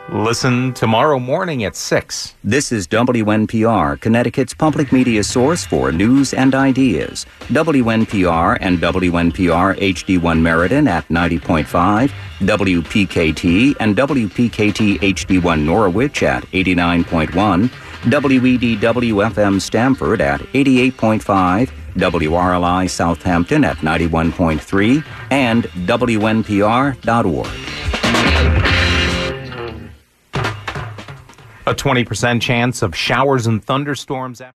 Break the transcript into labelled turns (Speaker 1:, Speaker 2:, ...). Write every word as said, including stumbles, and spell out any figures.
Speaker 1: Listen tomorrow morning at six.
Speaker 2: This is W N P R, Connecticut's public media source for news and ideas. W N P R and W N P R H D one Meriden at ninety point five, W P K T and W P K T H D one Norwich at eighty-nine point one, W E D W F M Stamford at eighty-eight point five, W R L I Southampton at ninety-one point three, and W N P R dot org.
Speaker 1: A twenty percent chance of showers and thunderstorms.